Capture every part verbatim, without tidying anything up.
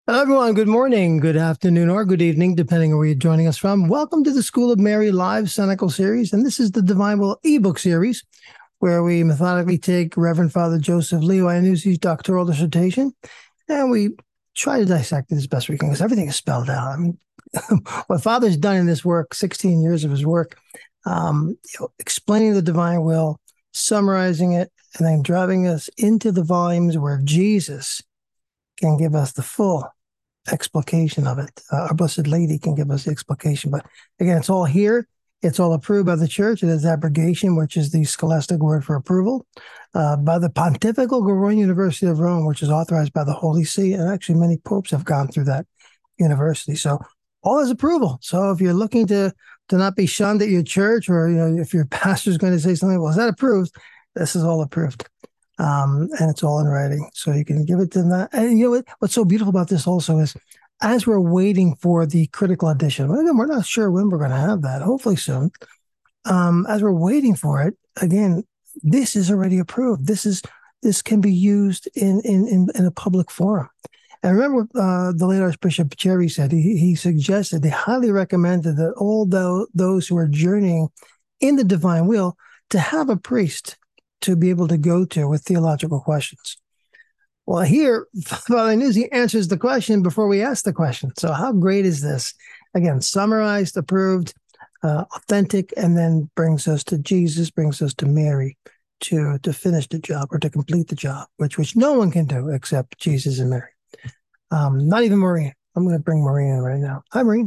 Hello, everyone. Good morning, good afternoon, or good evening, depending on where you're joining us from. Welcome to the School of Mary Live Senecal Series. And this is the Divine Will ebook series, where we methodically take Reverend Father Joseph Leo Iannucci's doctoral dissertation and we try to dissect it as best we can because everything is spelled out. I mean, what Father's done in this work, sixteen years of his work, um, you know, explaining the divine will, summarizing it, and then driving us into the volumes where Jesus can give us the full explication of it. Uh, our Blessed Lady can give us the explication. But again, it's all here. It's all approved by the Church. It is abrogation, which is the scholastic word for approval, uh, by the Pontifical Gregorian University of Rome, which is authorized by the Holy See. And actually, many popes have gone through that university. So all is approval. So if you're looking to to not be shunned at your church, or you know, if your pastor's going to say something, well, is that approved? This is all approved. Um, and it's all in writing, so you can give it to them. And you know what, what's so beautiful about this also is, as we're waiting for the critical edition, well, again, we're not sure when we're going to have that. Hopefully soon. Um, as we're waiting for it, again, this is already approved. This is this can be used in in in, in a public forum. And remember, uh, the late Archbishop Cherry said he he suggested, they highly recommended that all the, those who are journeying in the divine will to have a priest to be able to go to with theological questions. Well, here, Father Iannucci answers the question before we ask the question. So how great is this? Again, summarized, approved, uh, authentic, and then brings us to Jesus, brings us to Mary to, to finish the job or to complete the job, which, which no one can do except Jesus and Mary. Um, not even Maureen. I'm going to bring Maureen in right now. Hi, Maureen.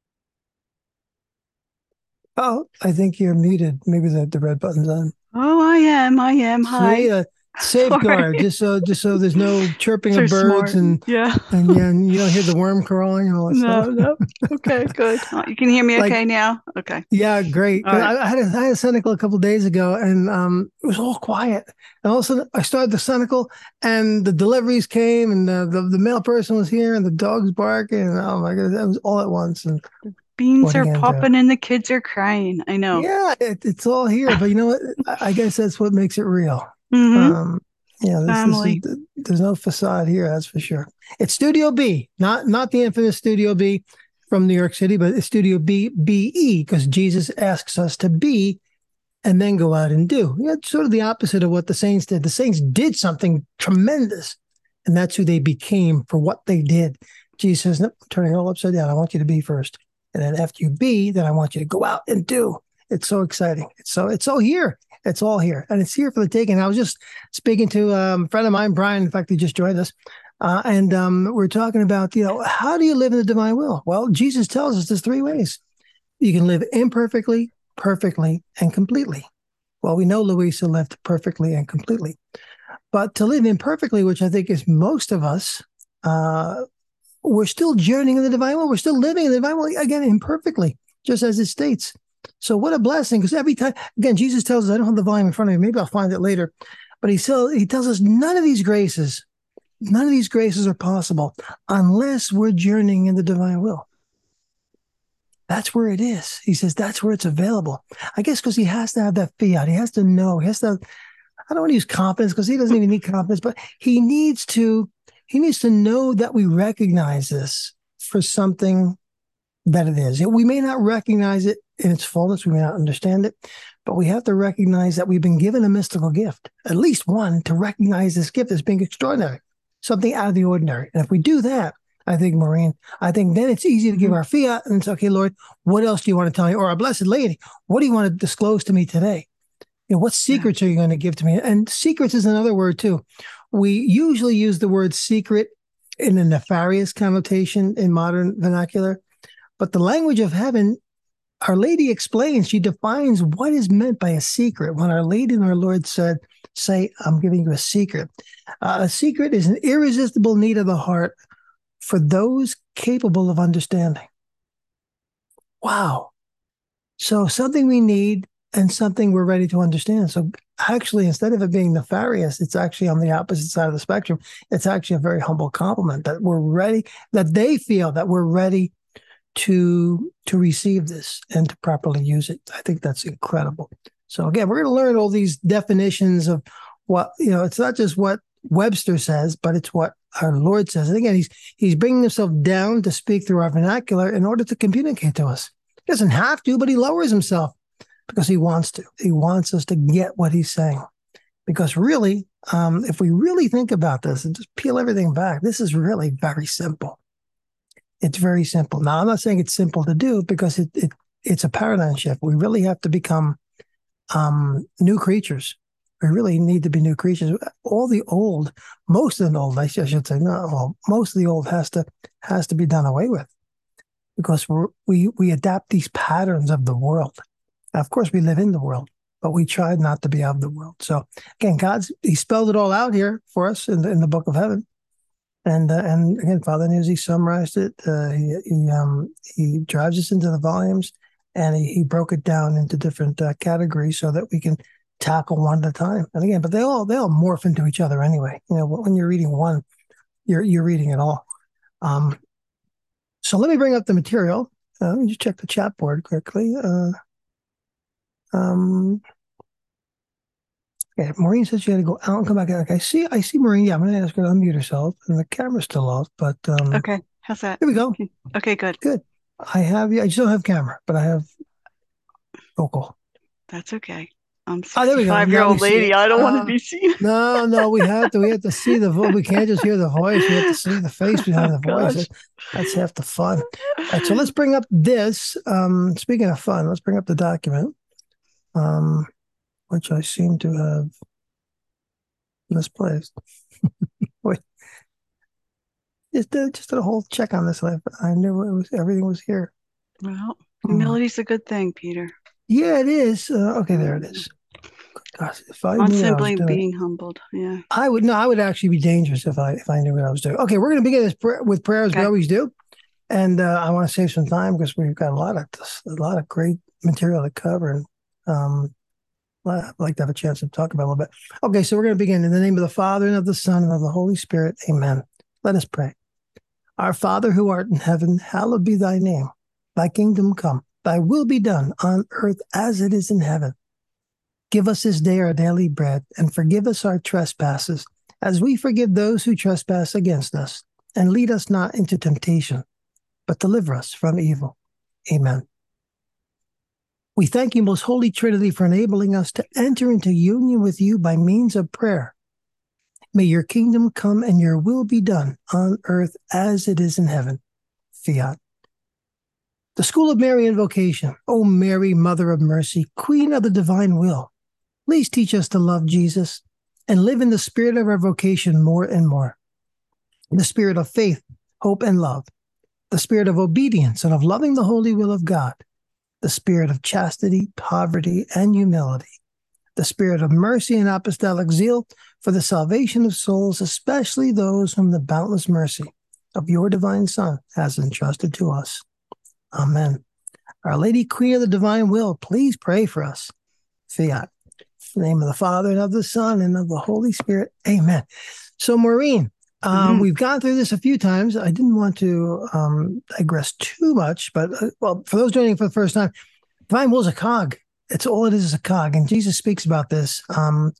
Oh, I think you're muted. Maybe the, the red button's on. Oh, I am. I am. See, Hi. uh, Sorry. safeguard, just so just so there's no chirping So of birds smart. and Yeah. and yeah, and you don't hear the worm crawling and all that stuff. No, no. Okay, good. Uh, You can hear me Like, okay now? Okay. yeah, great. All 'Cause right. I, I had a, I had a Senecal a couple of days ago, and um, it was all quiet. And all of a sudden, I started the Senecal, and the deliveries came, and the, the the mail person was here, and the dogs barking, and oh my god, that was all at once. And Beans what are are you gonna do? popping and the kids are crying. I know. Yeah, it, it's all here. But you know what? I, I guess that's what makes it real. Mm-hmm. Um, yeah, this this is Family. there's no facade here, that's for sure. It's Studio B, not not the infamous Studio B from New York City, but it's Studio B B E, because Jesus asks us to be and then go out and do. Yeah, it's sort of the opposite of what the saints did. The saints did something tremendous, and that's who they became for what they did. Jesus says, "Nope, I'm turning it all upside down. I want you to be first, and then after you be, then I want you to go out and do." It's so exciting. It's so it's so here. It's all here, and it's here for the taking. I was just speaking to um, a friend of mine, Brian. In fact, he just joined us, uh, and um, we're talking about, you know, how do you live in the divine will? Well, Jesus tells us there's three ways. You can live imperfectly, perfectly, and completely. Well, we know Louisa lived perfectly and completely, but to live imperfectly, which I think is most of us, uh, we're still journeying in the divine will. We're still living in the divine will, again, imperfectly, just as it states. So what a blessing, because every time, again, Jesus tells us, I don't have the volume in front of me, maybe I'll find it later, but he, still, he tells us none of these graces, none of these graces are possible unless we're journeying in the divine will. That's where it is. He says that's where it's available. I guess because he has to have that fiat. He has to know. He has to. I don't want to use confidence because he doesn't even need confidence, but he needs to. He needs to know that we recognize this for something that it is. We may not recognize it in its fullness. We may not understand it, but we have to recognize that we've been given a mystical gift, at least one, to recognize this gift as being extraordinary, something out of the ordinary. And if we do that, I think, Maureen, I think then it's easy to give Mm-hmm. our fiat and it's okay, Lord, what else do you want to tell me? Or our Blessed Lady, what do you want to disclose to me today? You know, what Yeah. secrets are you going to give to me? And secrets is another word too. We usually use the word secret in a nefarious connotation in modern vernacular, but the language of heaven, Our Lady explains, she defines what is meant by a secret. When Our Lady and our Lord said, say, I'm giving you a secret. Uh, a secret is an irresistible need of the heart for those capable of understanding. Wow. So something we need and something we're ready to understand. So actually, instead of it being nefarious, it's actually on the opposite side of the spectrum. It's actually a very humble compliment that we're ready, that they feel that we're ready to to receive this and to properly use it. I think that's incredible. So again, we're going to learn all these definitions of what, you know, it's not just what Webster says, but it's what our Lord says. And again, he's he's bringing himself down to speak through our vernacular in order to communicate to us. He doesn't have to, but he lowers himself because he wants to. He wants us to get what he's saying. Because really, um, if we really think about this and just peel everything back, this is really very simple. It's very simple. Now, I'm not saying it's simple to do because it, it it's a paradigm shift. We really have to become um, new creatures. We really need to be new creatures. All the old, most of the old, I should say, not all, most of the old has to has to be done away with, because we're, we we adapt these patterns of the world. Now, of course, we live in the world, but we tried not to be of the world. So again, God's He spelled it all out here for us in the, in the Book of Heaven, and uh, and again, Father News, he summarized it. Uh, he he um he drives us into the volumes, and he, he broke it down into different uh, categories so that we can tackle one at a time. And again, but they all they all morph into each other anyway. You know, when you're reading one, you're you're reading it all. Um, so let me bring up the material. Uh, let me just check the chat board quickly. Uh, um, okay, Maureen said she had to go out and come back. Okay, I see. I see Maureen. Yeah, I'm going to ask her to unmute herself, and the camera's still off. But um, okay, how's that? Here we go. Okay, good. Good. I have. Yeah, I just don't have camera, but I have vocal. That's okay. I'm Oh, there we go. sixty-five-year-old lady. I don't uh, want to be seen. no, no, we have to. We have to see the voice. We can't just hear the voice. We have to see the face behind the voice. That, that's half the fun. All right, so let's bring up this. Um, speaking of fun, let's bring up the document, um, which I seem to have misplaced. Wait, just did, just did a whole check on this. I, I knew it was everything was here. Well, humility's hmm. a good thing, Peter. Yeah, it is. Uh, okay, there it is. Gosh, if I Not knew simply I was doing, being humbled. Yeah, I would no. I would actually be dangerous if I if I knew what I was doing. Okay, we're going to begin this pr- with prayer as okay. we always do, and uh, I want to save some time because we've got a lot of a lot of great material to cover, and um, I'd like to have a chance to talk about it a little bit. Okay, so we're going to begin in the name of the Father and of the Son and of the Holy Spirit. Amen. Let us pray. Our Father who art in heaven, hallowed be thy name. Thy kingdom come. Thy will be done on earth as it is in heaven. Give us this day our daily bread, and forgive us our trespasses, as we forgive those who trespass against us. And lead us not into temptation, but deliver us from evil. Amen. We thank you, most holy Trinity, for enabling us to enter into union with you by means of prayer. May your kingdom come and your will be done on earth as it is in heaven. Fiat. The School of Mary Invocation. O Mary, Mother of Mercy, Queen of the Divine Will, please teach us to love Jesus and live in the spirit of our vocation more and more. The spirit of faith, hope, and love. The spirit of obedience and of loving the holy will of God. The spirit of chastity, poverty, and humility. The spirit of mercy and apostolic zeal for the salvation of souls, especially those whom the boundless mercy of your divine Son has entrusted to us. Amen. Our Lady, Queen of the Divine Will, please pray for us. Fiat. In the name of the Father, and of the Son, and of the Holy Spirit. Amen. So, Maureen, um, mm-hmm. we've gone through this a few times. I didn't want to um, digress too much, but, uh, well, for those joining for the first time, Divine Will is a cog. It's all it is is a cog. And Jesus speaks about this um,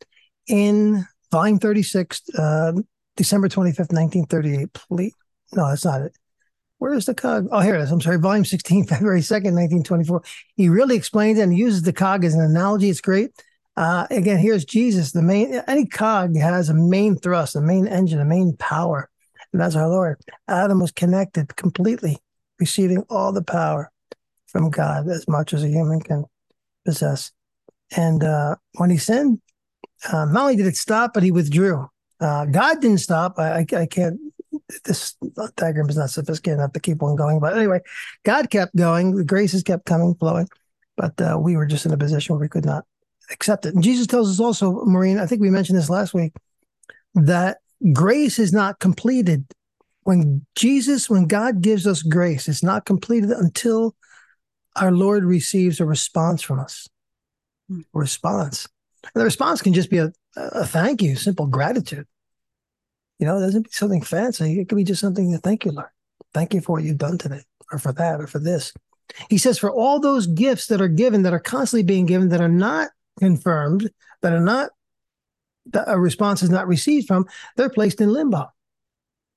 in volume thirty-six, uh, December twenty-fifth, nineteen thirty-eight. Please. No, that's not it. Where is the cog? Oh, here it is. I'm sorry. Volume sixteen, February second, nineteen twenty-four. He really explains it and uses the cog as an analogy. It's great. Uh, again, here's Jesus. The main, any cog has a main thrust, a main engine, a main power. And that's our Lord. Adam was connected completely, receiving all the power from God as much as a human can possess. And uh, when he sinned, uh, not only did it stop, but he withdrew. Uh, God didn't stop. I, I, I can't, this diagram is not sophisticated enough to keep one going. But anyway, God kept going. The graces kept coming, flowing. But uh, we were just in a position where we could not accept it. And Jesus tells us also, Maureen, I think we mentioned this last week, that grace is not completed. When Jesus, when God gives us grace, it's not completed until our Lord receives a response from us. A response. And the response can just be a, a thank you, simple gratitude. You know, it doesn't be something fancy. It could be just something to thank you, Lord. Thank you for what you've done today, or for that, or for this. He says, for all those gifts that are given, that are constantly being given, that are not confirmed, that are not, that a response is not received from, they're placed in limbo.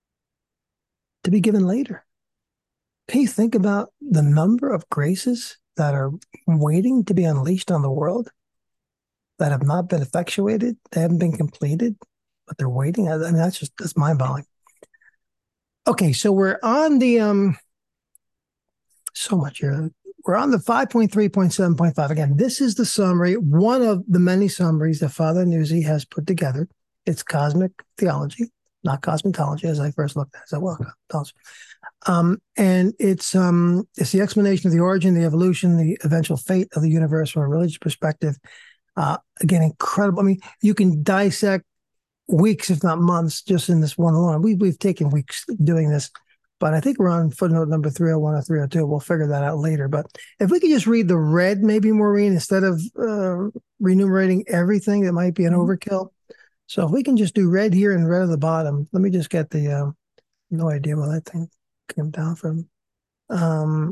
to be given later. Can you think about the number of graces that are waiting to be unleashed on the world that have not been effectuated? They haven't been completed, but they're waiting. I mean, that's just, that's mind-boggling. Okay, so we're on the, um, so much here. We're on the five point three point seven point five. Again, this is the summary, one of the many summaries that Father Nuzzi has put together. It's cosmic theology, not cosmetology, as I first looked at it. So, well, um, and it's um, it's the explanation of the origin, the evolution, the eventual fate of the universe from a religious perspective. Uh, again, incredible. I mean, you can dissect weeks, if not months, just in this one alone. We, we've taken weeks doing this. But I think we're on footnote number three oh one or three oh two. We'll figure that out later. But if we could just read the red, maybe, Maureen, instead of uh, renumerating everything, that might be an mm-hmm. overkill. So if we can just do red here and red at the bottom. Let me just get the, uh, no idea where that thing came down from. Um,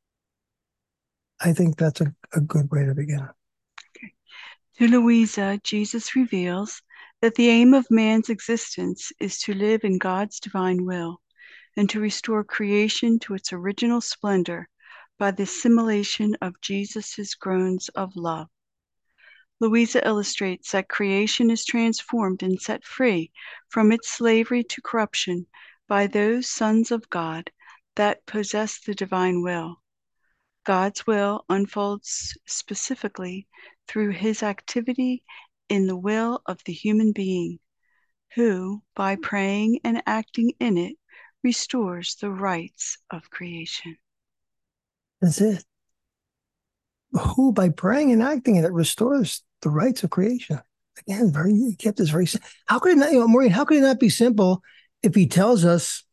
I think that's a, a good way to begin. Okay. To Louisa, Jesus reveals that the aim of man's existence is to live in God's divine will, and to restore creation to its original splendor by the assimilation of Jesus' groans of love. Louisa illustrates that creation is transformed and set free from its slavery to corruption by those sons of God that possess the divine will. God's will unfolds specifically through his activity in the will of the human being, who, by praying and acting in it, restores the rights of creation. That's it. Who, by praying and acting it, it restores the rights of creation. Again, very, he kept this very, how could it not, you know, Maureen, how could it not be simple if he tells us,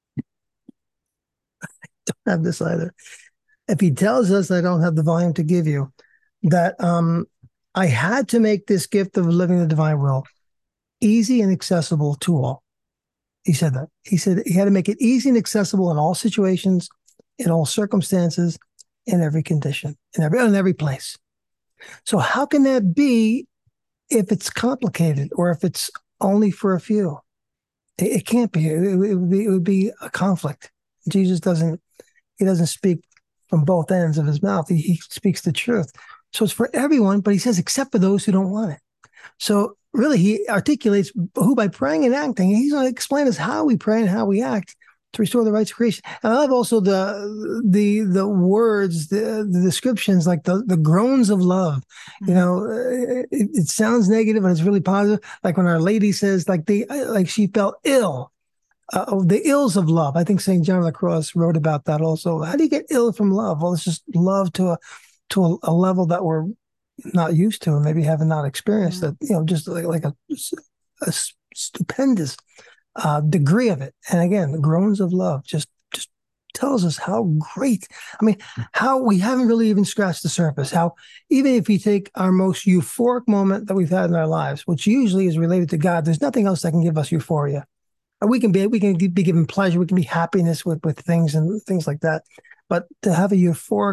I don't have this either, if he tells us, I don't have the volume to give you, that um, I had to make this gift of living the divine will easy and accessible to all. He said that. He said he had to make it easy and accessible in all situations, in all circumstances, in every condition, in every in every place. So how can that be if it's complicated or if it's only for a few? It, it can't be. It, it, would be. It would be a conflict. Jesus doesn't. He doesn't speak from both ends of his mouth. He, he speaks the truth. So it's for everyone, but he says except for those who don't want it. So really, he articulates who by praying and acting. He's going to explain us how we pray and how we act to restore the rights of creation. And I love also the the the words, the, the descriptions, like the, the groans of love. Mm-hmm. You know, it, it sounds negative, but it's really positive. Like when Our Lady says, like they, like she felt ill. Uh, the ills of love. I think Saint John of the Cross wrote about that also. How do you get ill from love? Well, it's just love to a to a, a level that we're not used to and maybe haven't not experienced. Mm-hmm. That, you know, just like, like a, a stupendous uh, degree of it. And again, the groans of love just just tells us how great. I mean, how we haven't really even scratched the surface. How even if you take our most euphoric moment that we've had in our lives, which usually is related to God, there's nothing else that can give us euphoria. We can be we can be given pleasure. We can be happiness with, with things and things like that. But to have a euphoric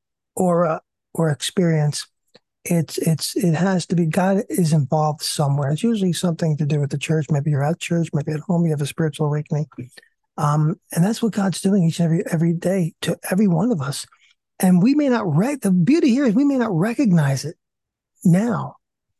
or or experience, it's it's it has to be God is involved somewhere. It's usually something to do with the church. Maybe you're at church. Maybe at home you have a spiritual awakening, um, and that's what God's doing each and every every day to every one of us. And we may not rec- the beauty here is we may not recognize it now.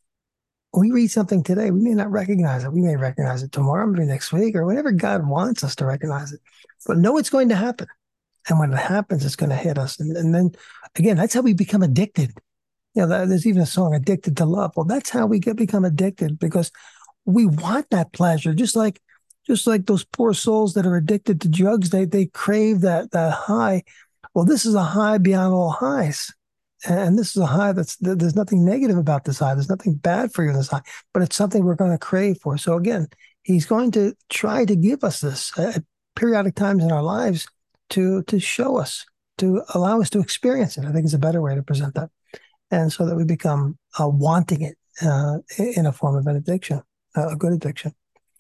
We read something today, we may not recognize it. We may recognize it tomorrow, maybe next week, or whenever God wants us to recognize it. But know it's going to happen. And when it happens, it's going to hit us. And, and then, again, that's how we become addicted. You know, there's even a song, Addicted to Love. Well, that's how we get become addicted, because we want that pleasure. Just like just like those poor souls that are addicted to drugs, they they crave that that high. Well, this is a high beyond all highs. And this is a high that's, there's nothing negative about this high. There's nothing bad for you in this high, but it's something we're going to crave for. So again, he's going to try to give us this at periodic times in our lives to, to show us, to allow us to experience it. I think is a better way to present that. And so that we become uh, wanting it uh, in a form of an addiction, uh, a good addiction.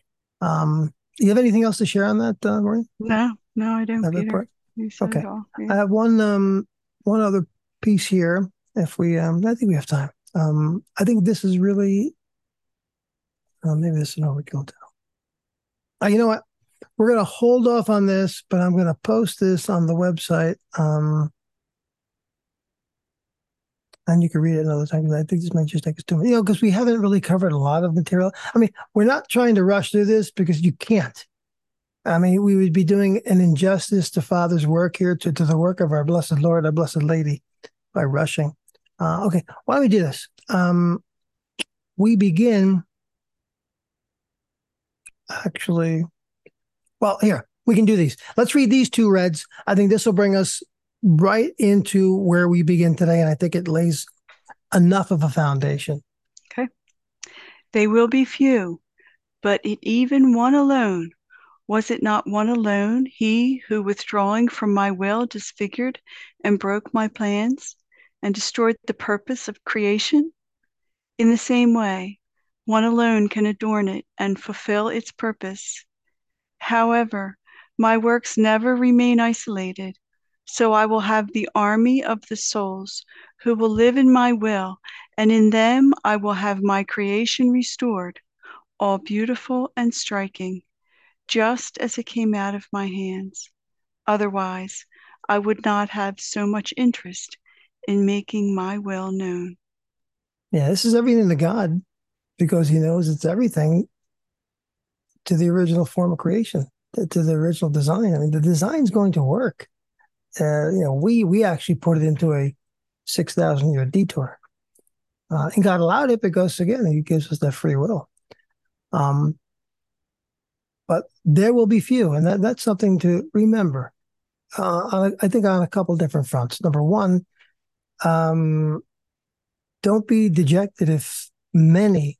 Um, do you have anything else to share on that, uh, Maureen? No, no, I don't, Peter. You said okay. it all. Yeah. I have one, um, one other piece here. If we, um, I think we have time. Um, I think this is really, uh, maybe this is an overkill too. Uh, you know what? we're going to hold off on this, but I'm going to post this on the website. Um, and you can read it another time, because I think this might just take us too much, you know, because we haven't really covered a lot of material. I mean, we're not trying to rush through this because you can't. I mean, we would be doing an injustice to Father's work here, to, to the work of our Blessed Lord, our Blessed Lady, by rushing. Uh, okay, why don't we do this? Um, we begin, actually, well, here, we can do these. Let's read these two reds. I think this will bring us right into where we begin today, and I think it lays enough of a foundation. Okay. They will be few, but it even one alone. Was it not one alone, he who withdrawing from my will disfigured and broke my plans and destroyed the purpose of creation? In the same way, one alone can adorn it and fulfill its purpose. However, my works never remain isolated, so I will have the army of the souls who will live in my will, and in them I will have my creation restored, all beautiful and striking, just as it came out of my hands. Otherwise, I would not have so much interest in making my will known. Yeah, this is everything to God, because he knows it's everything to the original form of creation, to, to the original design. I mean, the design's going to work. Uh, you know, we we actually put it into a six thousand year detour. Uh, and God allowed it because, again, he gives us that free will. Um, but there will be few, and that, that's something to remember. Uh, I think on a couple different fronts. Number one, um, don't be dejected if many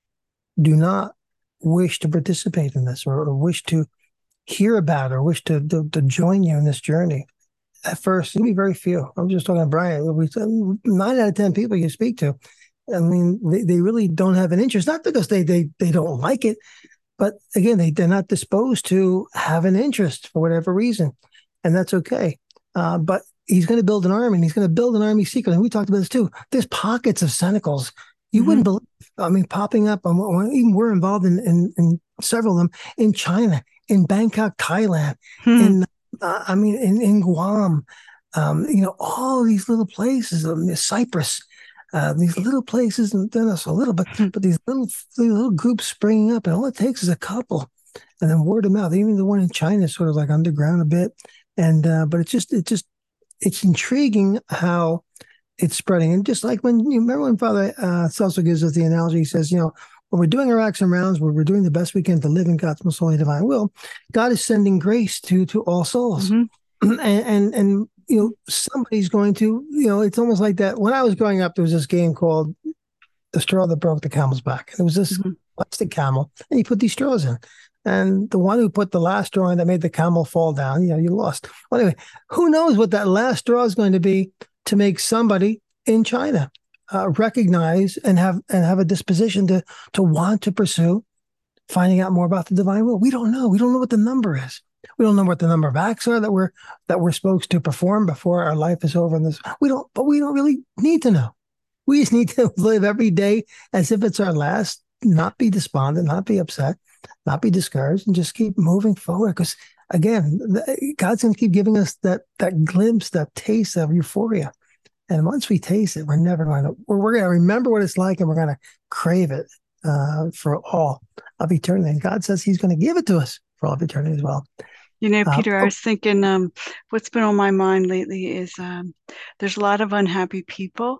do not wish to participate in this, or, or wish to hear about, or wish to, to, to join you in this journey. At first, it'll be very few. I'm just talking to Brian. We, nine out of ten people you speak to, I mean, they, they really don't have an interest, not because they, they, they don't like it, but again, they, they're not disposed to have an interest for whatever reason. And that's okay. Uh, but he's going to build an army, and he's going to build an army secretly. And we talked about this too. There's pockets of Senecals you mm-hmm. wouldn't believe. I mean, popping up. Um, even we're involved in, in, in several of them in China, in Bangkok, Thailand, hmm. in uh, I mean, in, in Guam. Um, you know, all these little places. Um, Cyprus. Uh, these little places, and then us a little, but but these little these little groups springing up, and all it takes is a couple, and then word of mouth. Even the one in China is sort of like underground a bit, and uh, but it's just it just it's intriguing how it's spreading. And just like when you remember when Father uh, Celso gives us the analogy, he says, you know, when we're doing our acts and rounds, where we're doing the best we can to live in God's most holy divine will, God is sending grace to to all souls, mm-hmm. and and and. You know, somebody's going to, you know, it's almost like that. When I was growing up, there was this game called The Straw That Broke the Camel's Back. And it was this mm-hmm. plastic camel, and you put these straws in. And the one who put the last straw in that made the camel fall down, you know, you lost. Well, anyway, who knows what that last straw is going to be to make somebody in China uh, recognize and have and have a disposition to to want to pursue finding out more about the divine will. We don't know. We don't know what the number is. We don't know what the number of acts are that we're that we're supposed to perform before our life is over. In this, we don't, but we don't really need to know. We just need to live every day as if it's our last. Not be despondent, not be upset, not be discouraged, and just keep moving forward. Because again, God's going to keep giving us that that glimpse, that taste of euphoria. And once we taste it, we're never going to. We're, we're going to remember what it's like, and we're going to crave it uh, for all of eternity. And God says He's going to give it to us for all of eternity as well. You know, Peter, uh, I was thinking um, what's been on my mind lately is um, there's a lot of unhappy people,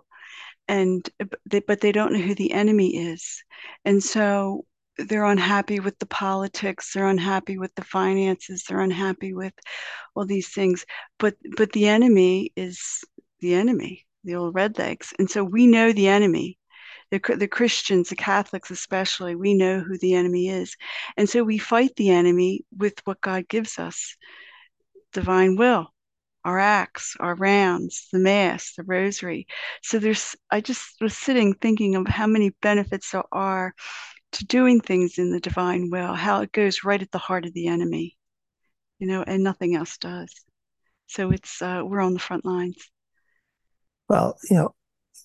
and they, but they don't know who the enemy is. And so they're unhappy with the politics, they're unhappy with the finances, they're unhappy with all these things. But but the enemy is the enemy, the old redlegs. And so we know the enemy. The, the Christians, the Catholics especially, we know who the enemy is. And so we fight the enemy with what God gives us, divine will, our acts, our rounds, the Mass, the Rosary. So there's, I just was sitting thinking of how many benefits there are to doing things in the divine will, how it goes right at the heart of the enemy, you know, and nothing else does. So it's, uh, we're on the front lines. Well, you know,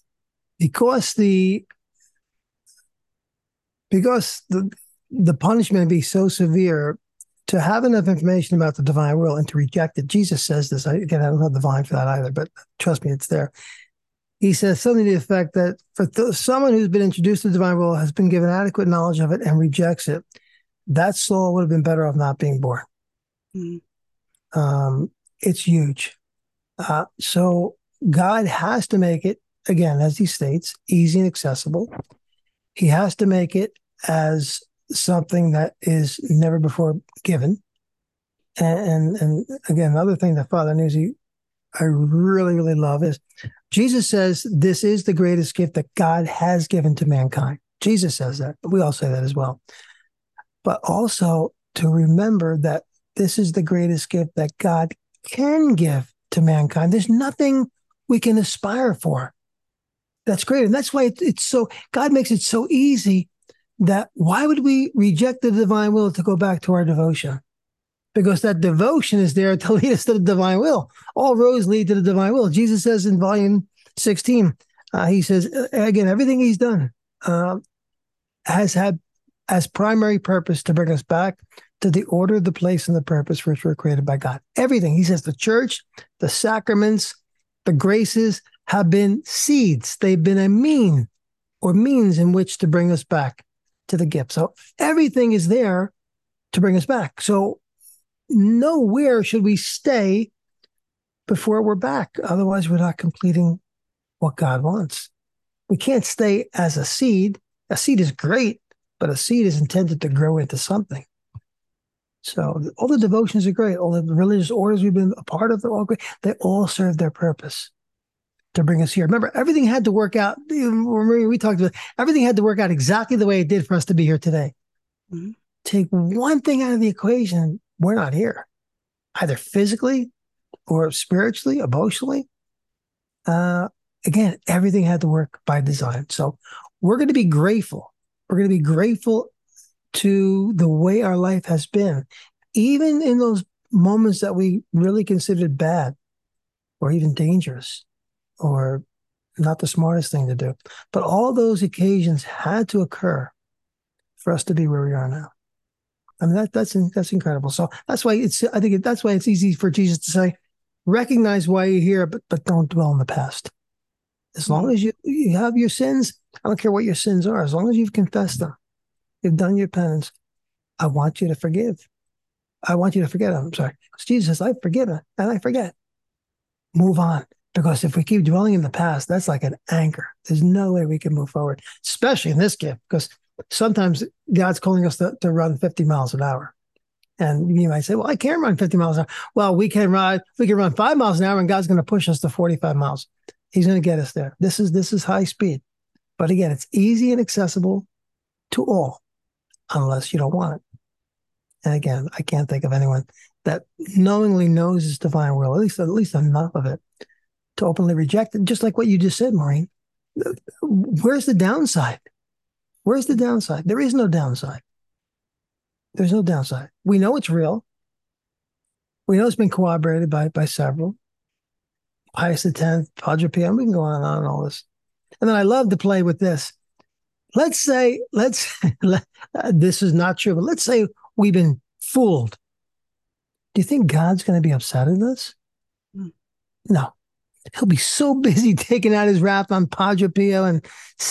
Because the because the the punishment would be so severe to have enough information about the divine will and to reject it. Jesus says this. I, again, I don't have the vine for that either, but trust me, it's there. He says something to the effect that for th- someone who's been introduced to the divine will, has been given adequate knowledge of it and rejects it, that soul would have been better off not being born. Mm-hmm. Um, it's huge. Uh, so God has to make it, again, as he states, easy and accessible. He has to make it as something that is never before given. And, and, and again, another thing that Father Nuzzi, I really, really love is Jesus says this is the greatest gift that God has given to mankind. Jesus says that. We all say that as well. But also to remember that this is the greatest gift that God can give to mankind. There's nothing we can aspire for that's great. And that's why it, it's so, God makes it so easy that why would we reject the divine will to go back to our devotion? Because that devotion is there to lead us to the divine will. All roads lead to the divine will. Jesus says in volume sixteen, uh, he says, again, everything he's done uh, has had as primary purpose to bring us back to the order, the place, and the purpose for which we're created by God. Everything. He says the church, the sacraments, the graces have been seeds. They've been a mean or means in which to bring us back to the gift. So everything is there to bring us back. So nowhere should we stay before we're back. Otherwise, we're not completing what God wants. We can't stay as a seed. A seed is great, but a seed is intended to grow into something. So all the devotions are great. All the religious orders we've been a part of, they're all great. They all serve their purpose to bring us here. Remember, everything had to work out. We talked about everything had to work out exactly the way it did for us to be here today. Mm-hmm. Take one thing out of the equation, we're not here, either physically or spiritually, emotionally. Uh, again, everything had to work by design. So we're going to be grateful. We're going to be grateful to the way our life has been, even in those moments that we really considered bad or even dangerous or not the smartest thing to do. But all those occasions had to occur for us to be where we are now. I mean, that, that's that's incredible. So that's why it's, I think it, that's why it's easy for Jesus to say, recognize why you're here, but but don't dwell in the past. As long as you, you have your sins, I don't care what your sins are, as long as you've confessed them, you've done your penance, I want you to forgive. I want you to forget. I'm sorry. Because Jesus says, I've forgiven and I forget. Move on. Because if we keep dwelling in the past, that's like an anchor. There's no way we can move forward, especially in this gift, because sometimes God's calling us to, to run fifty miles an hour. And you might say, well, I can't run fifty miles an hour. Well, we can ride, we can run five miles an hour and God's going to push us to forty-five miles. He's going to get us there. This is, this is high speed. But again, it's easy and accessible to all, unless you don't want it. And again, I can't think of anyone that knowingly knows his divine will, at least, at least enough of it to openly reject it. Just like what you just said, Maureen. Where's the downside? Where's the downside? There is no downside. There's no downside. We know it's real. We know it's been corroborated by, by several. Pius the tenth, Padre Pio, we can go on and on and all this. And then I love to play with this. Let's say, let's, let, uh, this is not true, but let's say we've been fooled. Do you think God's going to be upset at us? Mm. No. He'll be so busy taking out his wrath on Padre Pio and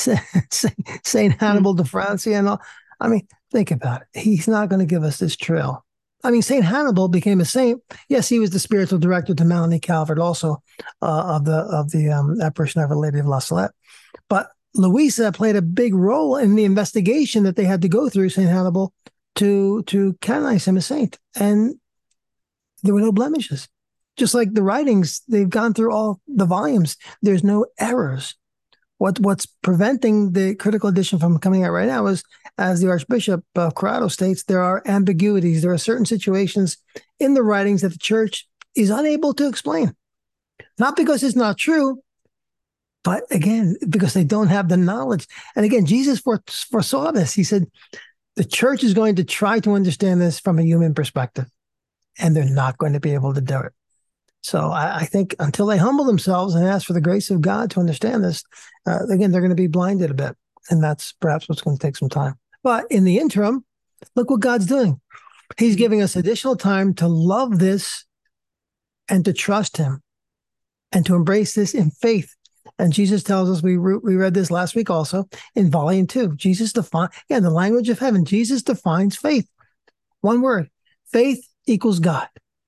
Saint Hannibal de Francia and all. I mean, think about it. He's not going to give us this trail. I mean, Saint Hannibal became a saint. Yes, he was the spiritual director to Melanie Calvert, also uh, of the of the um, apparition of Our Lady of La Salette. But Louisa played a big role in the investigation that they had to go through, Saint Hannibal, to to canonize him as saint. And there were no blemishes. Just like the writings, they've gone through all the volumes. There's no errors. What What's preventing the critical edition from coming out right now is, as the Archbishop of Corrado states, there are ambiguities. There are certain situations in the writings that the church is unable to explain. Not because it's not true, but again, because they don't have the knowledge. And again, Jesus foresaw this. He said, the church is going to try to understand this from a human perspective, and they're not going to be able to do it. So I, I think until they humble themselves and ask for the grace of God to understand this, uh, again, they're going to be blinded a bit. And that's perhaps what's going to take some time. But in the interim, look what God's doing. He's giving us additional time to love this and to trust him and to embrace this in faith. And Jesus tells us, we re- we read this last week also in volume two. Jesus defines, yeah, the language of heaven. Jesus defines faith. One word, faith equals God.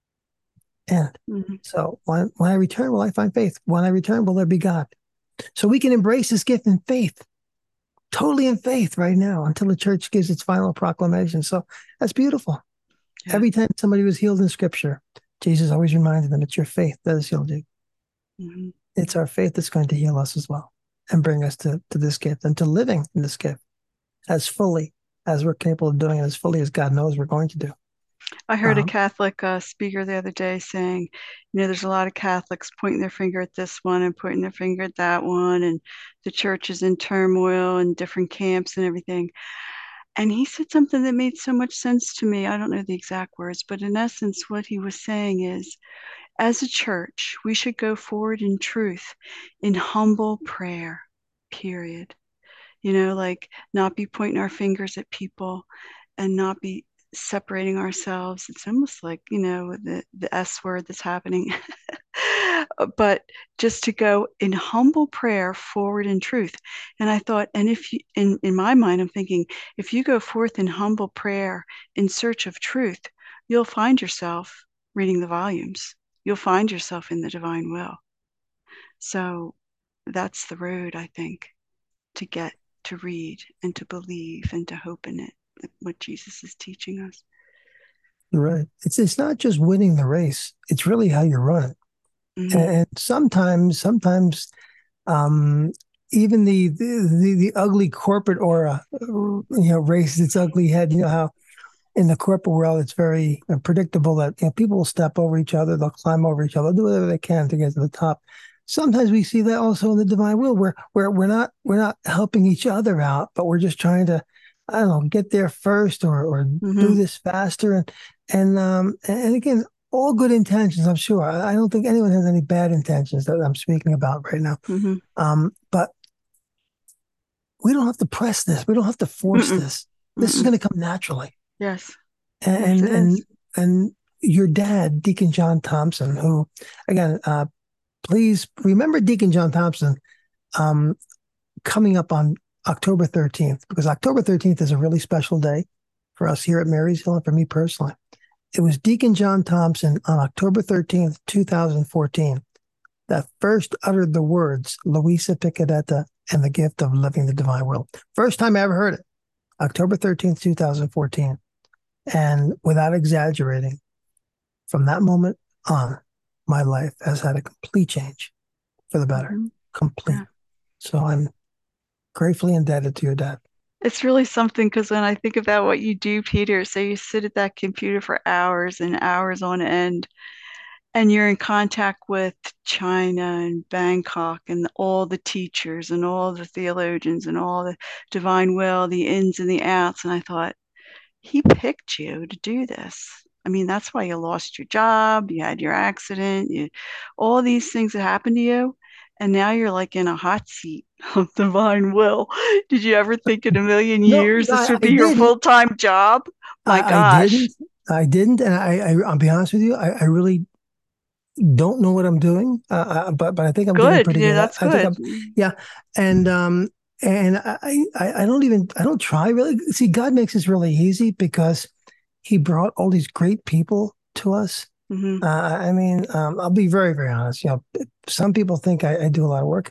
And mm-hmm. so when, when I return, will I find faith? When I return, will there be God? So we can embrace this gift in faith, totally in faith right now until the church gives its final proclamation. So that's beautiful. Yeah. Every time somebody was healed in scripture, Jesus always reminded them, it's your faith that has healed you. Mm-hmm. It's our faith that's going to heal us as well and bring us to, to this gift and to living in this gift as fully as we're capable of doing it, as fully as God knows we're going to do. I heard um, a Catholic uh, speaker the other day saying, you know, there's a lot of Catholics pointing their finger at this one and pointing their finger at that one, and the church is in turmoil and different camps and everything. And he said something that made so much sense to me. I don't know the exact words, but in essence, what he was saying is, as a church, we should go forward in truth, in humble prayer, period. You know, like not be pointing our fingers at people and not be separating ourselves. It's almost like, you know, the, the S word that's happening. But just to go in humble prayer forward in truth. And I thought, and if you, in, in my mind, I'm thinking, if you go forth in humble prayer in search of truth, you'll find yourself reading the volumes. You'll find yourself in the divine will. So that's the road, I think, to get to read and to believe and to hope in it, what Jesus is teaching us. Right. It's it's not just winning the race. It's really how you run it. Mm-hmm. And, and sometimes, sometimes um, even the, the, the, the ugly corporate aura, you know, raises its ugly head. You know how in the corporate world, it's very predictable that, you know, people will step over each other. They'll climb over each other. They'll do whatever they can to get to the top. Sometimes we see that also in the divine will, where, where we're not we're not helping each other out, but we're just trying to, I don't know, get there first or or mm-hmm. do this faster. And and um and again, all good intentions, I'm sure. I, I don't think anyone has any bad intentions that I'm speaking about right now. Mm-hmm. Um, but we don't have to press this. We don't have to force Mm-mm. this. This Mm-mm. is going to come naturally. Yes. And yes, and and your dad, Deacon John Thompson, who again, uh, please remember Deacon John Thompson um, coming up on October thirteenth, because October thirteenth is a really special day for us here at Mary's Hill and for me personally. It was Deacon John Thompson on October thirteenth, two thousand fourteen, that first uttered the words, Louisa Picadetta and the gift of living the divine will. First time I ever heard it, October thirteenth, two thousand fourteen. And without exaggerating, from that moment on, my life has had a complete change for the better. Mm-hmm. Complete. Yeah. So I'm gratefully indebted to your dad. It's really something, because when I think about what you do, Peter, so you sit at that computer for hours and hours on end, and you're in contact with China and Bangkok and all the teachers and all the theologians and all the divine will, the ins and the outs. And I thought, he picked you to do this. I mean, that's why you lost your job, you had your accident, you, all these things that happened to you, and now you're like in a hot seat of divine will. Did you ever think in a million no, years no, this would I, be I your full-time job? My I, gosh. I didn't. I didn't, and I, I, I'll be honest with you, I, I really don't know what I'm doing, uh, but but I think I'm good. getting pretty yeah, good. That's I good. think I'm, yeah, and um, and I, I I don't even I don't try really. See, God makes this really easy because He brought all these great people to us. Mm-hmm. Uh, I mean, um, I'll be very very honest. You know, some people think I, I do a lot of work.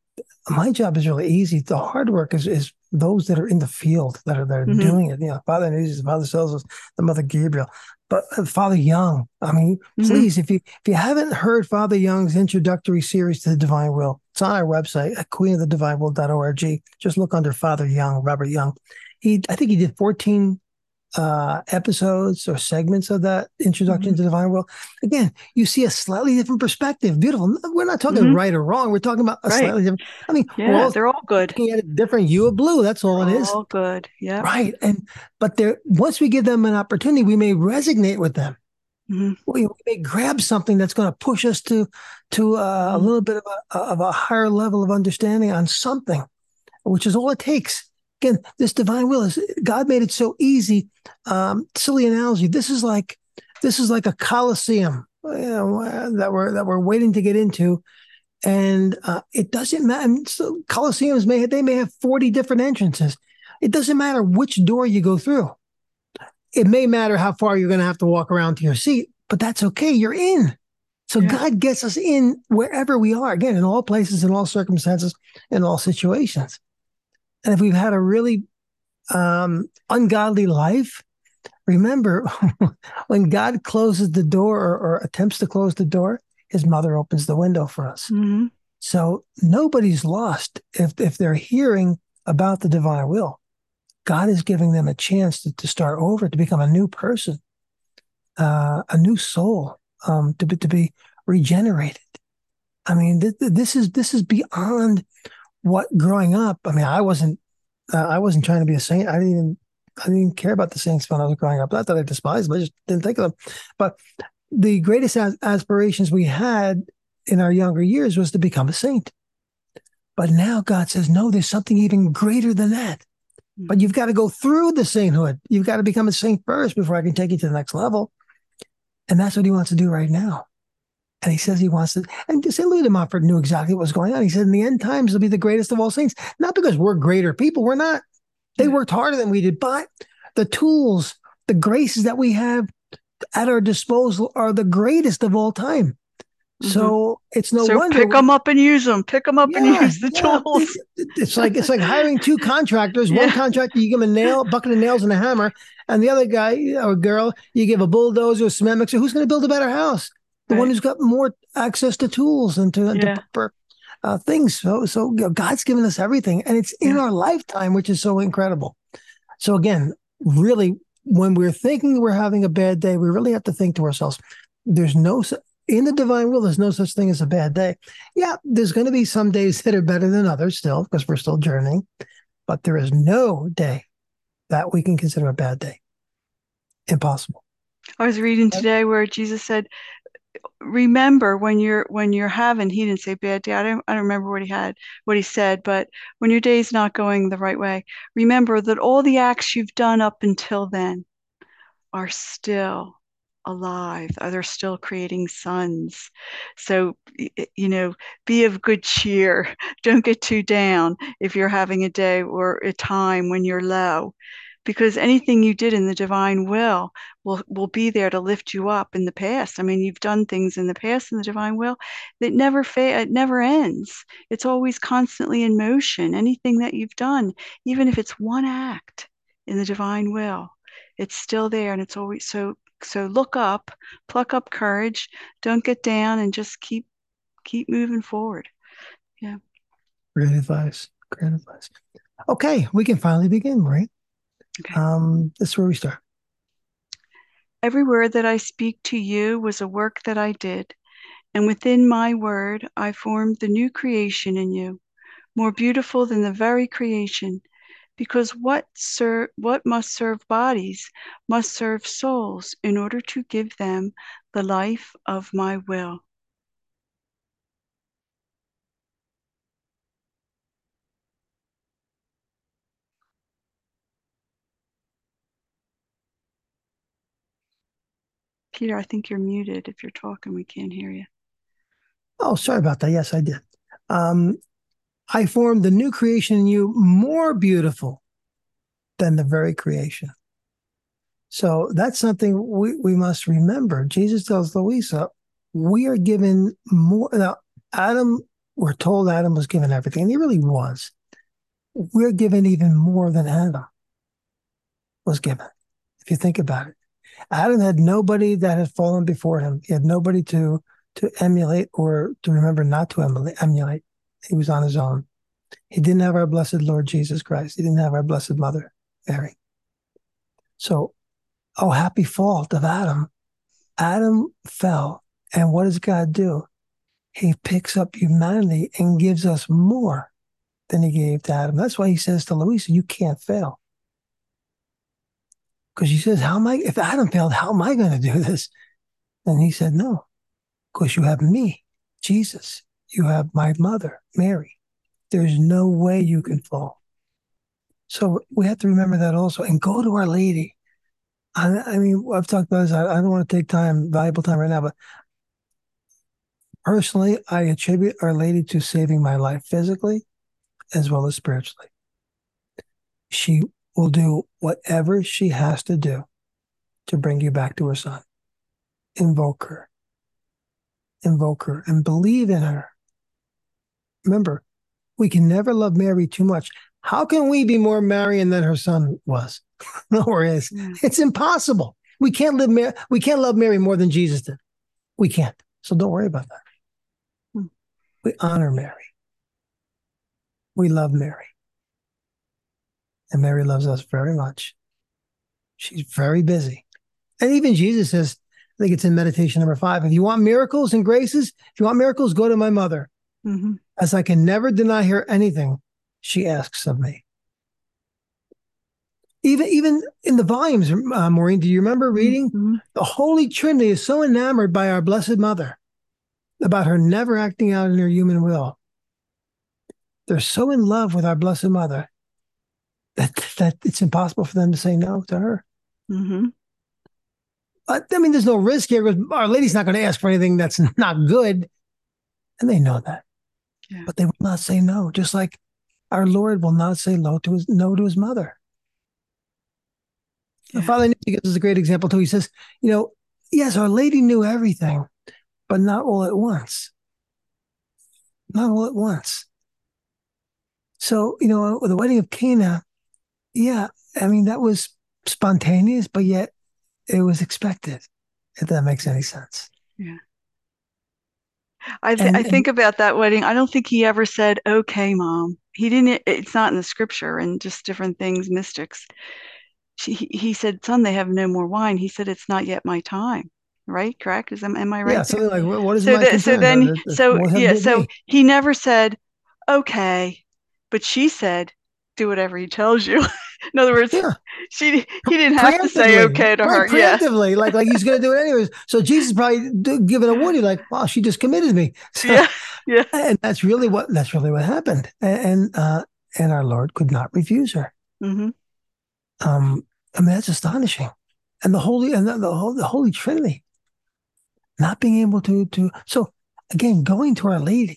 My job is really easy. The hard work is is those that are in the field that are that are mm-hmm. doing it. You know, Father Ignatius, Father Celsus, the Mother Gabriel. But uh, Father Young, I mean, mm-hmm. please, if you if you haven't heard Father Young's introductory series to the Divine Will, it's on our website at queen of the divine will dot org. Just look under Father Young, Robert Young. He, I think he did fourteen uh, episodes or segments of that introduction mm-hmm. to divine will. Again, you see a slightly different perspective. Beautiful. We're not talking mm-hmm. right or wrong. We're talking about a right. slightly different. I mean, yeah, all, they're all good. Looking at a different hue of blue. That's all they're it is. All good. Yeah. Right. And but there, once we give them an opportunity, we may resonate with them. Mm-hmm. We, we may grab something that's going to push us to to uh, mm-hmm. a little bit of a, of a higher level of understanding on something, which is all it takes Again, this divine will is God made it so easy. Um, silly analogy. This is like this is like a coliseum, you know, that we're that we're waiting to get into, and uh, it doesn't matter. So coliseums may they may have forty different entrances. It doesn't matter which door you go through. It may matter how far you're going to have to walk around to your seat, but that's okay. You're in. So yeah. God gets us in wherever we are. Again, in all places, in all circumstances, in all situations. And if we've had a really um, ungodly life, remember when God closes the door or, or attempts to close the door, his mother opens the window for us. Mm-hmm. So nobody's lost if if they're hearing about the divine will. God is giving them a chance to, to start over, to become a new person, uh, a new soul, um, to be to be regenerated. I mean, th- th- this is this is beyond what growing up. I mean, I wasn't uh, I wasn't trying to be a saint. I didn't even I didn't even care about the saints when I was growing up. Not that I despised them, I just didn't think of them. But the greatest as- aspirations we had in our younger years was to become a saint. But now God says, no, there's something even greater than that. But you've got to go through the sainthood. You've got to become a saint first before I can take you to the next level. And that's what he wants to do right now. And he says he wants to, and Saint Louis de Montfort knew exactly what was going on. He said, in the end times, he'll be the greatest of all saints. Not because we're greater people. We're not. They worked harder than we did. But the tools, the graces that we have at our disposal are the greatest of all time. So mm-hmm. it's no so wonder. pick them up and use them. Pick them up yeah, and use the yeah. tools. It's like it's like hiring two contractors. Yeah. One contractor, you give him a nail, a bucket of nails, and a hammer, and the other guy or girl, you give a bulldozer, a cement mixer. Who's going to build a better house? The right. one who's got more access to tools and to, and yeah. to proper uh, things. So, so you know, God's given us everything, and it's in yeah. our lifetime, which is so incredible. So again, really, when we're thinking we're having a bad day, we really have to think to ourselves: there's no. In the divine will, there's no such thing as a bad day. Yeah, there's going to be some days that are better than others still, because we're still journeying. But there is no day that we can consider a bad day. Impossible. I was reading today where Jesus said, remember when you're when you're having, he didn't say bad day. I don't I don't remember what he had, what he said, but when your day's not going the right way, remember that all the acts you've done up until then are still alive. They're still creating suns. So, you know, be of good cheer. Don't get too down if you're having a day or a time when you're low, because anything you did in the divine will will will be there to lift you up in the past. I mean, you've done things in the past in the divine will that never fa- it never ends. It's always constantly in motion. Anything that you've done, even if it's one act in the divine will, it's still there, and it's always so. So look up, pluck up courage, don't get down, and just keep keep moving forward. Yeah. Great advice. Great advice. Okay, we can finally begin, Marie. Okay. Um, this is where we start. Every word that I speak to you was a work that I did, and within my word I formed the new creation in you, more beautiful than the very creation. Because what ser- what must serve bodies must serve souls in order to give them the life of my will. Peter, I think you're muted. If you're talking, we can't hear you. Oh, sorry about that. Yes, I did. Um, I formed the new creation in you more beautiful than the very creation. So that's something we, we must remember. Jesus tells Louisa, we are given more. Now, Adam, we're told Adam was given everything, and he really was. We're given even more than Adam was given, if you think about it. Adam had nobody that had fallen before him. He had nobody to to emulate or to remember not to emulate. He was on his own. He didn't have our blessed Lord Jesus Christ. He didn't have our blessed Mother Mary. So, oh, happy fault of Adam. Adam fell. And what does God do? He picks up humanity and gives us more than he gave to Adam. That's why he says to Louisa, you can't fail. Because she says, how am I, if Adam failed, how am I going to do this? And he said, no, because you have me, Jesus. You have my mother, Mary. There's no way you can fall. So we have to remember that also and go to Our Lady. I, I mean, I've talked about this. I, I don't want to take time, valuable time right now, but personally, I attribute Our Lady to saving my life physically as well as spiritually. She will do whatever she has to do to bring you back to her son. Invoke her. Invoke her and believe in her. Remember, we can never love Mary too much. How can we be more Marian than her son was? Nor is. Yeah. It's impossible. We can't live Mary, we can't love Mary more than Jesus did. We can't. So don't worry about that. Hmm. We honor Mary. We love Mary. And Mary loves us very much. She's very busy. And even Jesus says, I think it's in meditation number five, if you want miracles and graces, if you want miracles, go to my mother. Mm-hmm. As I can never deny her anything she asks of me. Even, even in the volumes, uh, Maureen, do you remember reading? Mm-hmm. The Holy Trinity is so enamored by our Blessed Mother about her never acting out in her human will. They're so in love with our Blessed Mother that, that it's impossible for them to say no to her. Mm-hmm. But, I mean, there's no risk here because Our Lady's not going to ask for anything that's not good. And they know that. Yeah. But they will not say no, just like our Lord will not say no to his, no to his mother. Yeah. Father Newton gives us a great example too. He says, you know, yes, Our Lady knew everything, but not all at once. Not all at once. So, you know, with the wedding of Cana, yeah, I mean, that was spontaneous, but yet it was expected, if that makes any sense. Yeah. I, th- And, I think and, about that wedding. I don't think he ever said, okay, mom. He didn't, it's not in the scripture and just different things, mystics. She, he he said, son, they have no more wine. He said, it's not yet my time. Right? Correct? Is am, am I right yeah, there? something like, what is So my that, so concern? then, That, that, so what has to yeah, do with so me? he never said, okay, but she said, do whatever he tells you. In other words, Yeah. she, he didn't have to say Preemptively, okay to right? her. Yeah. Preemptively, like like he's going to do it anyways. So Jesus probably given a warning, like, "Wow, she just committed me." So, Yeah. Yeah. and that's really what that's really what happened. And uh, and our Lord could not refuse her. Mm-hmm. Um, I mean, that's astonishing. And the holy and the, the, whole, the Holy Trinity not being able to to so again going to Our Lady.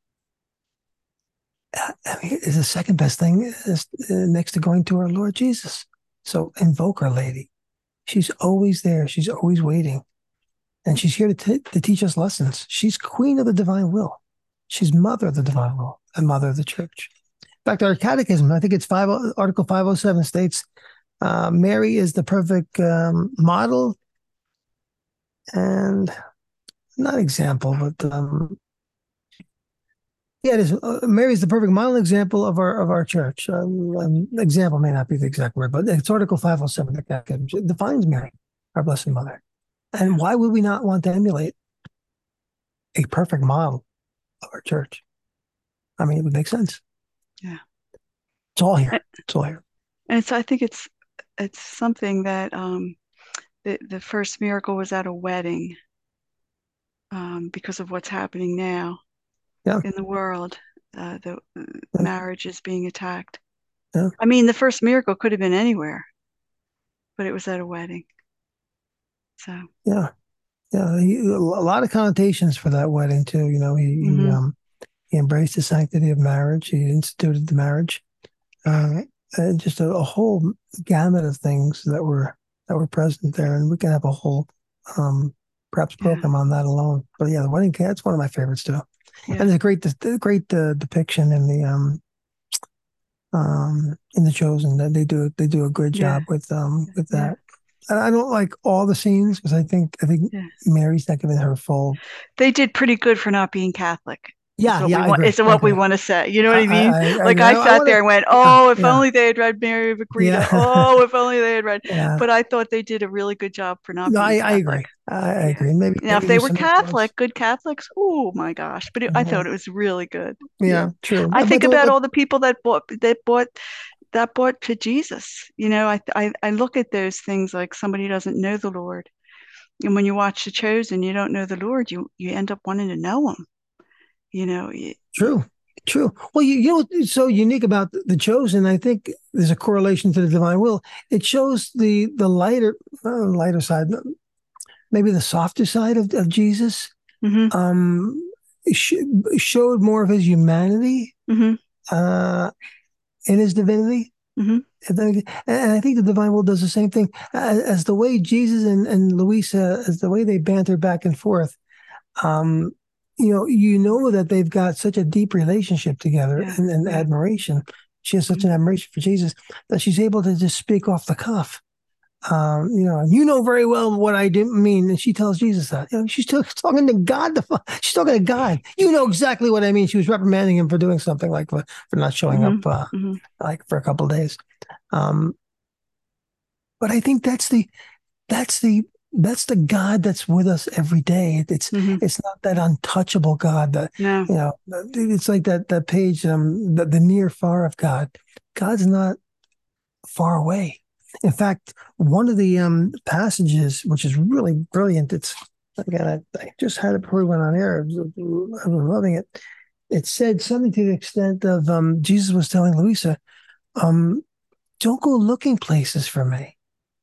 I mean, is the second best thing is, uh, next to going to our Lord Jesus. So invoke Our Lady. She's always there. She's always waiting. And she's here to, t- to teach us lessons. She's queen of the divine will. She's mother of the divine will and mother of the church. In fact, our catechism, I think it's five, Article five oh seven states, uh, Mary is the perfect um, model and not example, but um, yeah, it is. Uh, Mary is the perfect model example of our of our church. Um, um, example may not be the exact word, but it's Article five oh seven that defines Mary, our Blessed Mother. And why would we not want to emulate a perfect model of our church? I mean, it would make sense. Yeah. It's all here. And, It's all here. and it's, I think it's, it's something that, um, the, the first miracle was at a wedding, um, because of what's happening now Yeah. in the world. Uh, the uh, Yeah. marriage is being attacked. Yeah. I mean, the first miracle could have been anywhere, but it was at a wedding. So, Yeah. Yeah. He, a lot of connotations for that wedding too. You know, he, mm-hmm. he um he embraced the sanctity of marriage. He instituted the marriage. Uh, and just a, a whole gamut of things that were that were present there, and we can have a whole um perhaps program Yeah. on that alone. But yeah, the wedding cake, that's one of my favorites too. Yeah. And there's a great, the great uh, depiction in the um um in the Chosen. That they do they do a good job Yeah. with um with Yeah. that. And I don't like all the scenes because I think I think Yeah. Mary's not giving her full. They did pretty good for not being Catholic. Is Yeah, what yeah, we I want. agree. Is I what we agree. want to say. You know what I I I, mean? I Like agree. I I, I sat want there to. and went, Yeah, "Oh, if yeah, only they had read Mary of Agreda. yeah, Oh, if only they had read." yeah. But I thought they did a really good job for not No, being I, I Catholic. agree. I, I Yeah. agree. Maybe Now, if maybe they use were some influence. Catholic, good Catholics, oh my gosh! But it, I Yeah, thought it was really good. Yeah. yeah, true. I But think the, about but all the people that bought that bought that bought to Jesus. You know, I I I look at those things like somebody doesn't know the Lord, and when you watch The Chosen, you don't know the Lord, you you end up wanting to know him. You know, you, true. True. Well, you, you know what's so unique about the Chosen? I think there's a correlation to the divine will. It shows the the lighter uh, lighter side, maybe the softer side of, of Jesus. Mm-hmm. Um, sh- showed more of his humanity Mm-hmm. uh, in his divinity. Mm-hmm. And I think the divine will does the same thing as, as the way Jesus and, and Louisa, as the way they banter back and forth. Um, you know, you know that they've got such a deep relationship together Yeah. and, and Yeah. admiration. She has such Mm-hmm. an admiration for Jesus that she's able to just speak off the cuff. Um, you know, you know very well what I didn't mean, and she tells Jesus that. You know, she's still talking to God. The she's talking to God. You know exactly what I mean. She was reprimanding him for doing something like for, for not showing Mm-hmm. up, uh, Mm-hmm. like for a couple of days. Um, but I think that's the that's the that's the God that's with us every day. It's Mm-hmm. it's not that untouchable God that No. you know. It's like that that page, um, the, the near far of God. God's not far away. In fact, one of the um, passages, which is really brilliant, it's again, I, I just had it before we went on air. I was, I was loving it. It said something to the extent of um, Jesus was telling Louisa, um, "Don't go looking places for me.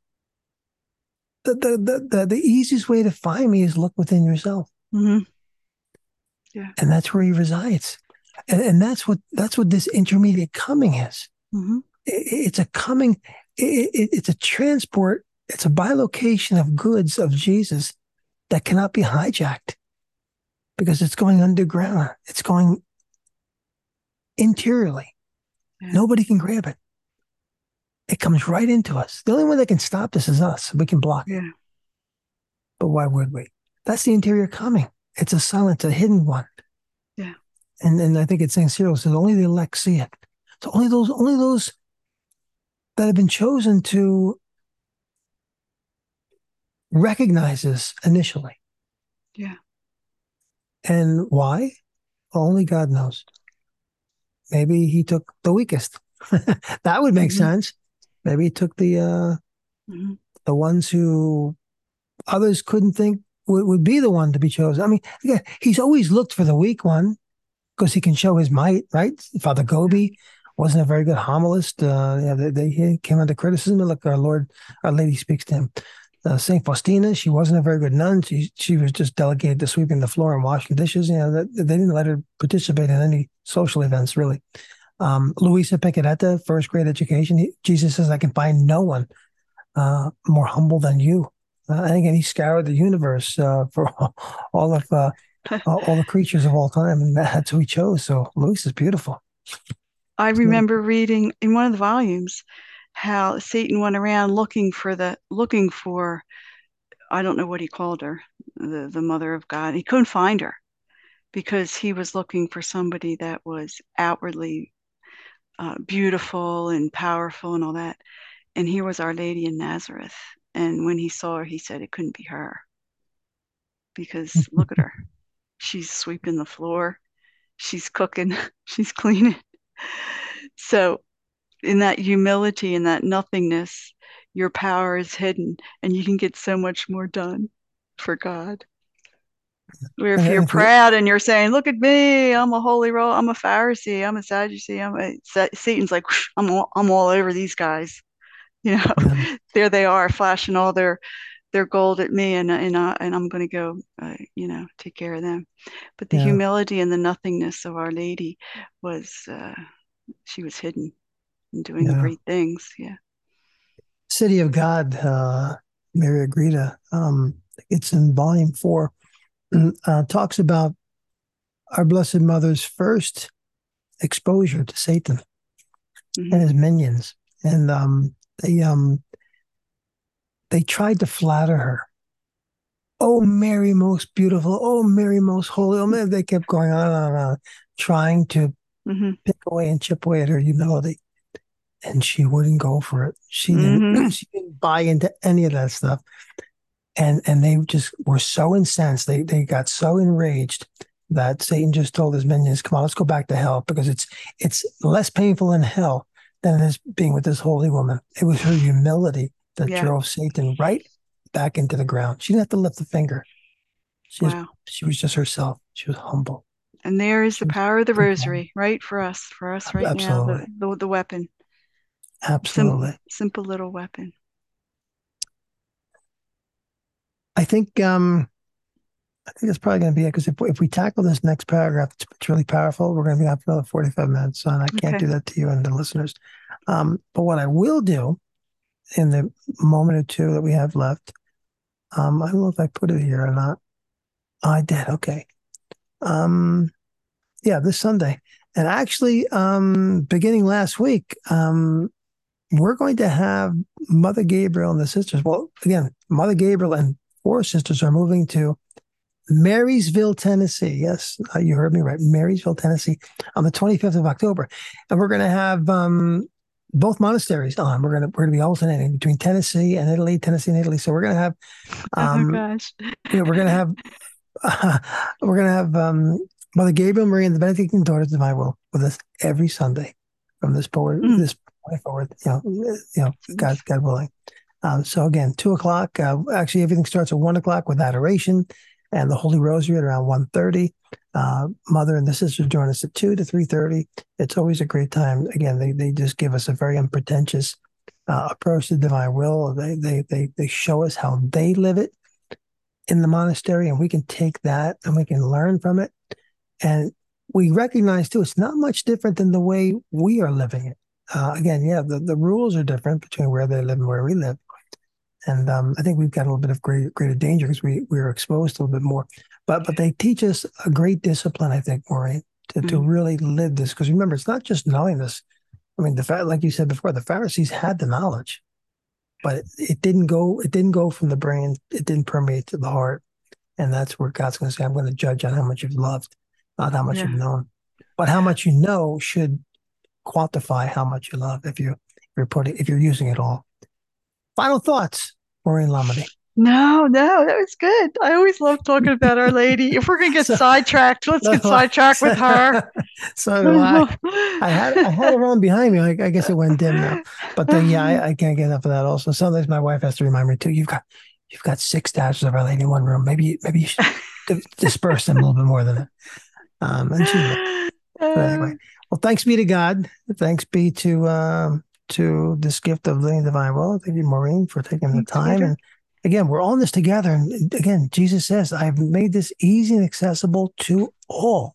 The, the the the the easiest way to find me is look within yourself, Mm-hmm. Yeah. and that's where He resides, and, and that's what that's what this intermediate coming is. Mm-hmm. It, it's a coming. It, it, it's a transport. It's a bilocation of goods of Jesus that cannot be hijacked because it's going underground. It's going interiorly. Yeah. Nobody can grab it. It comes right into us. The only one that can stop this is us. We can block it. Yeah. But why would we? That's the interior coming. It's a silent, a hidden one. Yeah. And and I think it's Saint Cyril says only the elect see it. So only those only those that have been chosen to recognize this initially. Yeah. And why? Only God knows. Maybe he took the weakest. That would make Mm-hmm. sense. Maybe he took the uh, Mm-hmm. the ones who others couldn't think would, would be the one to be chosen. I mean, yeah, he's always looked for the weak one because he can show his might, right? Father Gobi wasn't a very good homilist. Uh, yeah, they, they he came under criticism. Look, our Lord, Our Lady speaks to him. Uh, Saint Faustina, she wasn't a very good nun. She she was just delegated to sweeping the floor and washing dishes. You know, that, they didn't let her participate in any social events, really. Um, Luisa Piccarreta, first grade education. He, Jesus says, I can find no one uh, more humble than you. Uh, and again, he scoured the universe uh, for all, all of uh, all the creatures of all time, and that's who he chose. So Luis is beautiful. I remember reading in one of the volumes how Satan went around looking for the looking for I don't know what he called her, the the mother of God. He couldn't find her because he was looking for somebody that was outwardly uh, beautiful and powerful and all that. And here was Our Lady in Nazareth. And when he saw her, he said it couldn't be her because look at her. She's sweeping the floor. She's cooking. She's cleaning. So in that humility and that nothingness, your power is hidden and you can get so much more done for God. Where if And, you're and for, proud and you're saying, look at me, I'm a holy roll, I'm a Pharisee, I'm a Sadducee, I'm a Satan's like, I'm all, I'm all over these guys. You know, yeah, there they are flashing all their their gold at me, and and uh, and I'm going to go, uh, you know, take care of them. But the yeah. humility and the nothingness of Our Lady was, uh, she was hidden and doing Yeah. great things. Yeah. City of God, uh, Mary Agreda. Um, it's in volume four. Uh, talks about our Blessed Mother's first exposure to Satan Mm-hmm. and his minions, and um, they um, they tried to flatter her. Oh, Mary, most beautiful. Oh, Mary, most holy. Oh, man, they kept going on and on, trying to Mm-hmm. pick away and chip away at her humility, and she wouldn't go for it. She didn't. Mm-hmm. She didn't buy into any of that stuff. And and they just were so incensed. They they got so enraged that Satan just told his minions, "Come on, let's go back to hell because it's it's less painful in hell than it is being with this holy woman." It was her humility that Yeah. drove Satan right back into the ground. She didn't have to lift a finger. She was, Wow. she was just herself. She was humble. And there is the power of the rosary, right? For us, for us right Absolutely. now, the, the, the weapon. Absolutely. Sim- simple little weapon. I think um, I think that's probably going to be it, because if, if we tackle this next paragraph, it's, it's really powerful. We're going to be up for another forty-five minutes, and I can't Okay. do that to you and the listeners. Um, but what I will do in the moment or two that we have left, um, I don't know if I put it here or not. Oh, I did. Okay. Um, yeah, this Sunday. And actually, um, beginning last week, um, we're going to have Mother Gabriel and the sisters. Well, again, Mother Gabriel and four sisters are moving to Marysville, Tennessee. Yes, uh, you heard me right. Marysville, Tennessee, on the twenty-fifth of October. And we're going to have um, both monasteries on. We're going to we're going to be alternating between Tennessee and Italy, Tennessee and Italy. So we're going to have, Oh um, gosh. you know, we're going to have, uh, we're going to have um, Mother Gabriel, Marie, and the Benedictine Daughters of my will with us every Sunday from this forward, Mm. this point forward. You know, you know, God, God willing. Um, so again, two o'clock. Uh, actually, everything starts at one o'clock with adoration and the Holy Rosary at around one thirty. Uh, Mother and the sisters join us at two to three thirty. It's always a great time. Again, they they just give us a very unpretentious uh, approach to divine will. They they they they show us how they live it in the monastery, and we can take that and we can learn from it. And we recognize too, it's not much different than the way we are living it. Uh, again, yeah, the, the rules are different between where they live and where we live. And um, I think we've got a little bit of greater, greater danger because we, we are exposed a little bit more. But but they teach us a great discipline, I think, Maureen, to, mm-hmm. to really live this. Because remember, it's not just knowing this. I mean, the fact, like you said before, the Pharisees had the knowledge, but it, it didn't go. It didn't go from the brain. It didn't permeate to the heart, and that's where God's going to say, "I'm going to judge on how much you've loved, not how much yeah. you've known, but how much you know should quantify how much you love if you if you're putting if you're using it all." Final thoughts, Maureen Lamedy. No, no, that was good. I always love talking about Our Lady. If we're gonna get so, sidetracked, let's get sidetracked with her. So do I. I had I had her on behind me. I, I guess it went dim now. But then, yeah, I, I can't get enough of that. Also, sometimes my wife has to remind me too. You've got you've got six statues of Our Lady in one room. Maybe maybe you should disperse them a little bit more than that. Um, and she. But anyway, well, thanks be to God. Thanks be to. Um, to this gift of living divine will. Thank you, Maureen, for taking the time. And again, we're all in this together. And again, Jesus says, I've made this easy and accessible to all.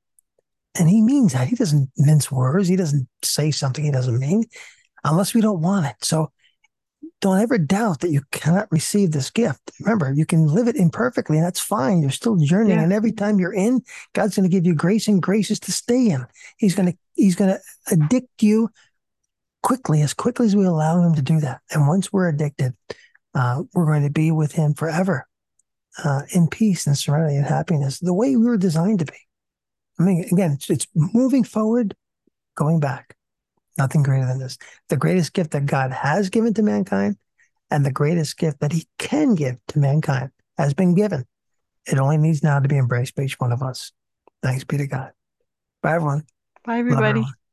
And he means that. He doesn't mince words. He doesn't say something he doesn't mean unless we don't want it. So don't ever doubt that you cannot receive this gift. Remember, you can live it imperfectly, and that's fine. You're still journeying. Yeah. And every time you're in, God's going to give you grace and graces to stay in. He's going to, he's going to addict you quickly, as quickly as we allow him to do that. And once we're addicted, uh, we're going to be with him forever uh, in peace and serenity and happiness, the way we were designed to be. I mean, again, it's, it's moving forward, going back. Nothing greater than this. The greatest gift that God has given to mankind and the greatest gift that he can give to mankind has been given. It only needs now to be embraced by each one of us. Thanks be to God. Bye, everyone. Bye, everybody.